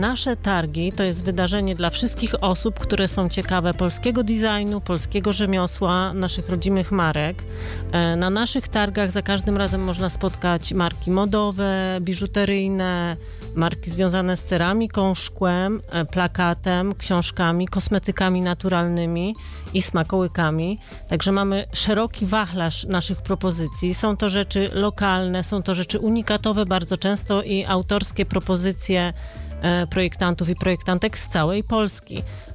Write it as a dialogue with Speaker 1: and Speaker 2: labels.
Speaker 1: Nasze targi to jest wydarzenie dla wszystkich osób, które są ciekawe polskiego designu, polskiego rzemiosła, naszych rodzimych marek. Na naszych targach za każdym razem można spotkać marki modowe, biżuteryjne, marki związane z ceramiką, szkłem, plakatem, książkami, kosmetykami naturalnymi i smakołykami. Także mamy szeroki wachlarz naszych propozycji. Są to rzeczy lokalne, są to rzeczy unikatowe bardzo często i autorskie propozycje projektantów i projektantek z całej Polski.